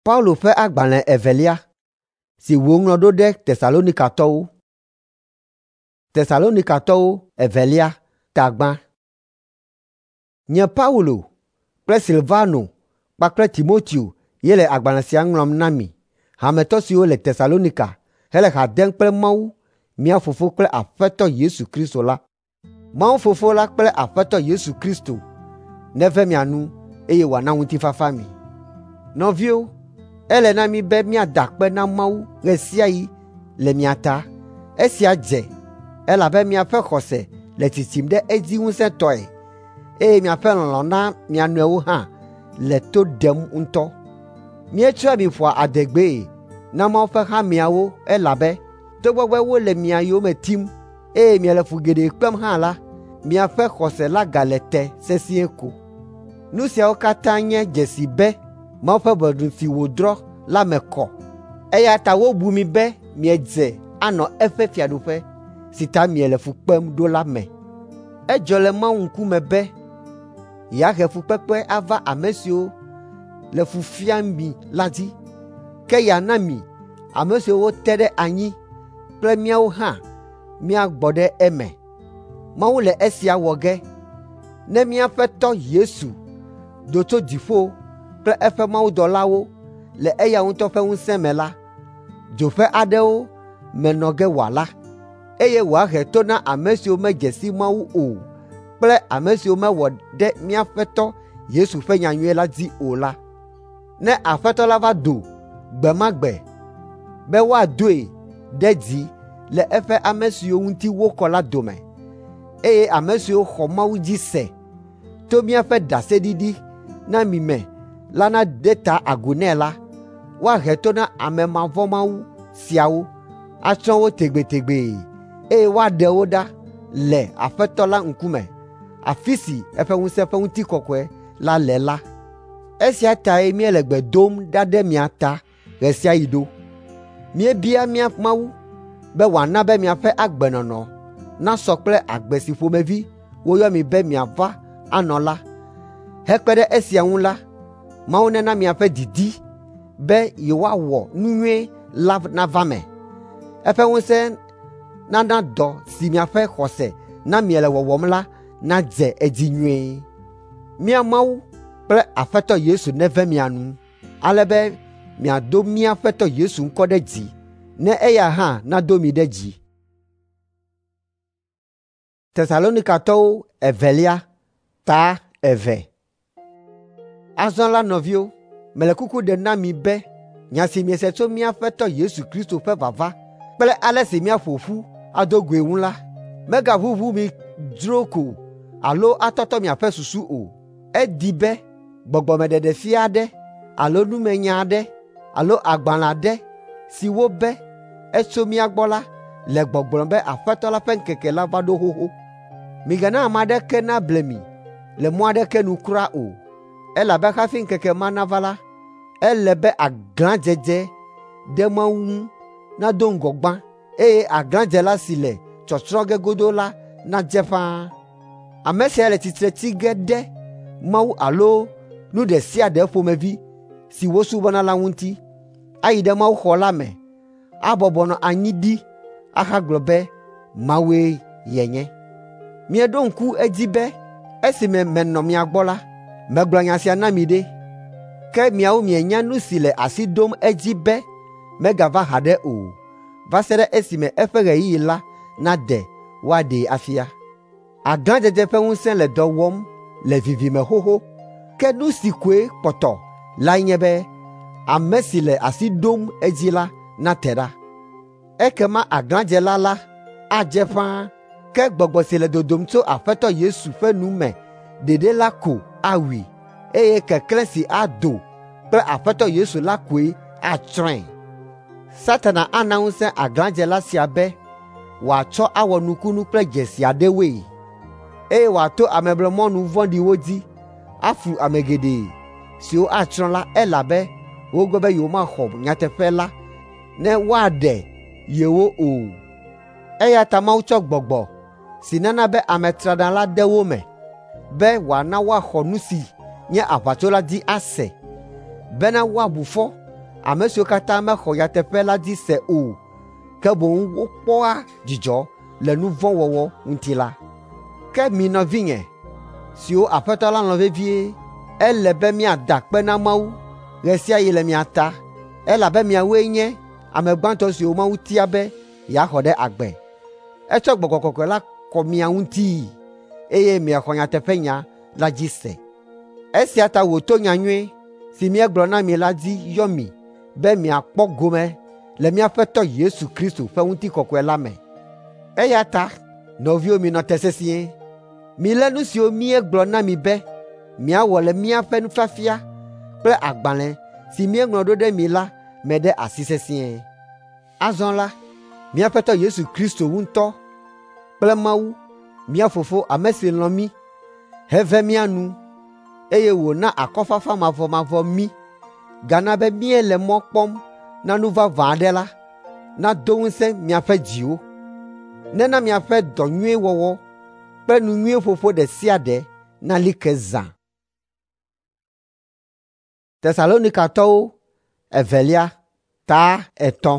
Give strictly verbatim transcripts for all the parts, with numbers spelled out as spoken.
Paulo fait agbalẽ evelia si woŋlɔ ɖo ɖe Tesalonikatɔwo. Tesalonikatɔwo evelia tagbã. Nye Paulo kple Silvano kpakple Timoteo ye le agbalẽ sia ŋlɔm na mi, hametɔ siwo le Tesalonika hele ha dem kple Mawu mía Fofo kple Aƒetɔ Yesu Kristo la. Mawu Fofo la kple Aƒetɔ Yesu Kristo neve mia nu eye wòana ŋutifafa mi. Nɔviwo, ele na mi be míada akpe na Mawu ɣe sia ɣi le mia ta. Esia dze elabe miaƒe xɔse le tsitsim ɖe edzi ŋusẽtɔe eye miaƒe lɔlɔ̃ na mia nɔewo hã le to ɖem ŋutɔ. Míetsɔe mi ƒoa adegbee na Mawu ƒe hameawo elabe togbɔ be wole mia yome tim eye miele fu geɖe kpem hã la, miaƒe xɔse la gale te sesĩe ko. Nu siawo katã nye dzesi be Mawu ƒe ʋeɖu si wòdrɔ̃ la me kɔ, eya ta wobu mi be miedze anɔ eƒe fiaɖuƒe si ta miele fu kpem ɖo la me. Edzɔ le Mawu ŋkume be yeahe fukpekpe ava ame siwo le fu fiam mi la dzi, ke yeana mi ame siwo wote ɖe anyi kple míawo hã míagbɔ ɖe eme. Mawu le esia wɔ ge ne míaƒe Tɔ Yesu do tso dziƒo kple eƒe mawudɔlawo le eya ŋutɔ ƒe ŋusẽ me la, dzoƒe aɖewo menɔ ge wòala, eye wòahe to na ame siwo medze si Mawu o kple ame siwo mewɔ ɖe míaƒe Tɔ Yesu ƒe nyanyuie la dzi o la. Ne Aƒetɔ la va do gbe ma gbe be woadoe ɖe dzi le eƒe ame siwo ŋuti wokɔ la dome, eye ame siwo xɔ Mawu dzi se to míaƒe ɖaseɖiɖi na mi me la nade ta agu nɛ la, woahe to na ame mavɔ Mawu siawo, atsrɔ̃ wo tegbetegbe, eye woaɖe wo ɖa le Aƒetɔ la ŋkume, afi si eƒe ŋusẽ ƒe ŋutikɔkɔe la le la. Esia tae míele gbe dom ɖa ɖe mia ta ɣe sia ɣi ɖo. Míebia mía Mawu be wòana be miaƒe agbenɔnɔ nasɔ kple agbe si ƒomevi woyɔ mi be miava anɔ la. Hekpe ɖe esia ŋu la, Mawu nena miaƒe didi be yewoawɔ nu nyuie la nava me. Eƒe ŋusẽ nana dɔ si miaƒe xɔse na miele wɔwɔm la nadze edzi nyuie. Mía Mawu kple Aƒetɔ Yesu neve mia nu, ale be miado mía Aƒetɔ Yesu ŋkɔ ɖe dzi, ne eya hã nado mi ɖe dzi. Tesalonikatɔwo evelia ta eve. Azɔ la nɔviwo, mele kuku ɖe na mi be nya si miese tso mía Aƒetɔ Yesu Kristo ƒe vava kple ale si míaƒo ƒu ado goe ŋu la, megaʋuʋu mi dzro ko alo atɔtɔ miaƒe susu o. Edi be gbɔgbɔmeɖeɖe fia aɖe alo numenya aɖe alo agbalẽ aɖe si wobe etso mía gbɔ la le gbɔgblɔm be Aƒetɔ la ƒe ŋkeke la va ɖo xoxo. Migana ame aɖeke nable mi le mɔ aɖeke nu kura o, elabe hafi ŋkeke ma nava la, ele be aglãdzedze ɖe Mawu ŋu nado ŋgɔgbã, eye aglãdzela si le tsɔtsrɔ̃ ge godoo la nadze ƒãa. Ame sia le tsitre tsi ge ɖe Mawu alo nu ɖe sia ɖe ƒomevi si wosubɔna la ŋuti, ayi ɖe Mawu xɔ la me, abɔbɔnɔ anyi ɖi axagblɔ be Mawue yenye. Mieɖo ŋku edzi be esime menɔ mia gbɔ la, megblɔ nya sia na mi ɖe, ke miawo mienya nu si le asi ɖom edzi be megava haɖe o, va se ɖe esime eƒe ɣeyiɣi la naɖe woaɖee afia. Aglãdzedze ƒe ŋusẽ le dɔ wɔm le vivime xoxo, ke nu si koe kpɔtɔ lae nye be ame si le asi ɖom edzi la nate ɖa. Ekema aglãdzela la adze ƒãa, ke gbɔgbɔ si le dodom tso Aƒetɔ Yesu ƒe nu me ɖeɖe la ko awui, eye keklẽ si ado kple Aƒetɔ Yesu la koe atsrɔ̃e. Satana ana ŋusẽ aglãdzela sia be wòatsɔ awɔ nukunu kple dzesi aɖewoe, eye wòato ameblemɔnu vɔ̃ɖiwo dzi aflu ame geɖe siwo atsrɔ̃ la, elabe wogbe be yewomaxɔ nyateƒe la ne woaɖe yewo o. Eya ta Mawu tsɔ gbɔgbɔ si nana be ame traɖa la de wo me, be wòana woaxɔ nu si nye aʋatsola di ase, bena woabu fɔ ame siwo katã mexɔ yateƒe la dzi se o, ke boŋ wokpɔa dzidzɔ le nu vɔ̃ wɔwɔ ŋuti la. Ke mi nɔvinye siwo Aƒetɔ la lɔ̃ vevie, ele be miada akpe na Mawu ɣe sia ɣi le mia ta, elabe miawoe nye ame gbãtɔ siwo Mawu tia be yeaxɔ ɖe agbe. Etsɔ Gbɔgbɔ Kɔkɔe la kɔ mia ŋuti, eye miaxɔ nyateƒenya la dzi se. Esia ta wòto nyanyuie si míegblɔ na mi la dzi yɔ mi be miakpɔ gome le míaƒe Tɔ Yesu Kristo ƒe ŋutikɔkɔe la me. Eya ta, nɔviwo minɔ te sesĩe. Milé nu siwo míegblɔ na mi be miawɔ le míaƒe nufiafia kple agbalẽ si míeŋlɔ ɖo ɖe mi la me ɖe asi sesĩe. Azɔ la, míaƒe Tɔ Yesu Kristo ŋutɔ kple Mawu, mía Fofo ame si lɔ̃ mí, heve mía nu, eye wòna akɔfafa mavɔmavɔ mí, gana be míele mɔ kpɔm na nu vavã aɖe la, nado ŋusẽ miaƒe dziwo, nena miaƒe dɔ nyuie wɔwɔ kple nu nyuie ƒoƒo ɖe sia ɖe nali ke zã. Tesalonikatɔwo evelia ta etɔ̃.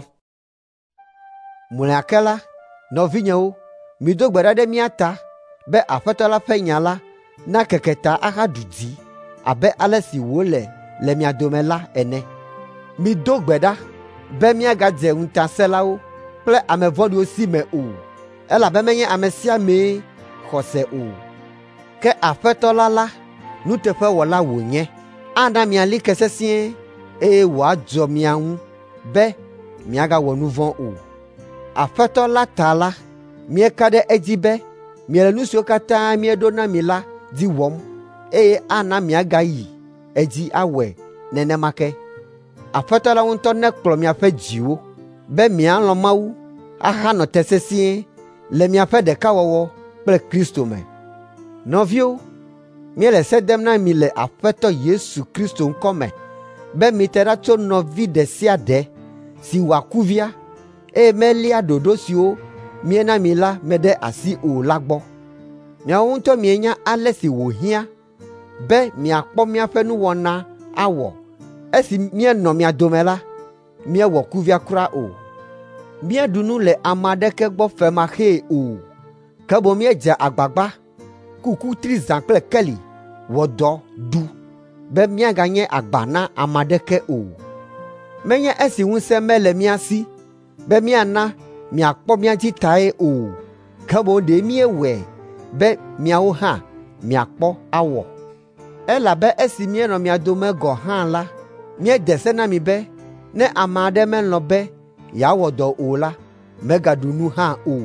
Mlɔake la, nɔvinyewo, mido gbe ɖa ɖe mía ta be Aƒetɔ la ƒe nya la nakeke ta ahaɖu dzi abe ale si wòle le mia dome la ene. Mido gbe ɖa be miagadze ŋutasẽlawo kple ame vɔ̃ɖiwo si me o, elabe menye ame sia amee xɔ se o. Ke Aƒetɔ la la, nuteƒewɔla wònye, ana miali ke sesĩe, eye wòadzɔ mia ŋu be miagawɔ nu vɔ̃ o. Aƒetɔ la ta la, mieka ɖe edzi be miele nu siwo katã mieɖo na mi la dzi wɔm, eye ana miagayi edzi awɔe nenema ke. Aƒetɔ la ŋutɔ nekplɔ miaƒe dziwo be mialɔ̃ Mawu ahanɔ te sesĩe le miaƒe ɖekawɔwɔ kple Kristo me. Nɔviwo, míele se dem na mi le Aƒetɔ Yesu Kristo ŋkɔ me be mite ɖa tso nɔvi ɖe sia ɖe si wɔ kuvia, eye melia ɖoɖo siwo miena mi la me ɖe asi o la gbɔ. Miawo ŋutɔ mienya ale si wòhiã be miakpɔ míaƒe nuwɔna awɔ. Esi míenɔ mia dome la, míewɔ kuvia kura o. Míeɖu nu le ame aɖeke gbɔ femaxee o, ke boŋ míedze agbagba, kuku tri zã kple keli, wɔ dɔ ɖu be míaganye agba na ame aɖeke o. Menye esi ŋusẽ mele mía si be míana miakpɔ mía dzi tae o, ke boŋ ɖe míewɔe be miawo hã miakpɔ awɔ. Elabe esi míenɔ mia dome gɔ̃ hã la, míede se na mi be ne ame aɖe melɔ̃ be yeawɔ dɔ o la, megaɖu nu hã o.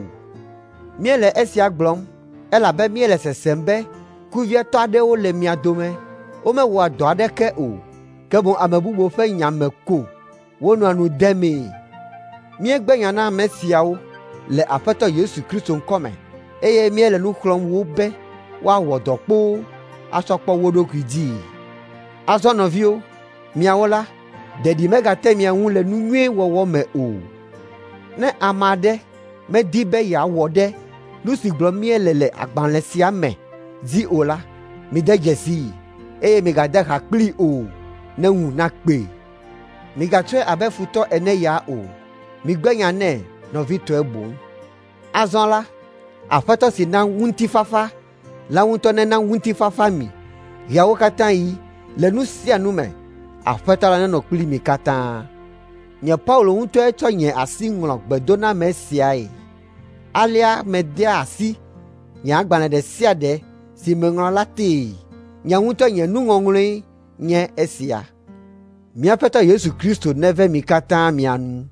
Míele esia gblɔm, elabe míele sesem be kuviatɔ aɖewo le mia dome, womewɔa dɔ aɖeke o, ke boŋ ame bubuwo ƒe nya me ko wonɔa nu demee. Míegbe nya na ame siawo le Aƒetɔ Yesu Kristo ŋkɔ me, eye míele nu xlɔm wo be woawɔ dɔ kpoo atsɔ kpɔ wo ɖokui dzii. Azɔ nɔviwo, miawo la, ɖeɖi megate mia ŋu le nu nyuie wɔwɔ me o. Ne ame aɖe medi be yeawɔ ɖe nu si gblɔm míele le agbalẽ sia me dzi o la, mide dzesii, eye migade ha kplii o ne ŋu nakpee. Migatsɔe abe futɔ ene ya o, migbe nya nɛ nɔvitɔe boŋ. Azɔ la, Aƒetɔ si na ŋutifafa la ŋutɔ nena ŋutifafa mi ɣeawo katã yi le nu sia nu me. Aƒetɔ la nenɔ kpli mi katã. Nye Paulo ŋutɔe tsɔ nye asi ŋlɔ gbedoname siae. Alea medea asi nye agbalẽ ɖe sia ɖe si meŋlɔ la tee. Nye ŋutɔ nye nuŋɔŋlɔe nye esia. Míaƒe Tɔ Yesu Kristo neve mi katã mia nu.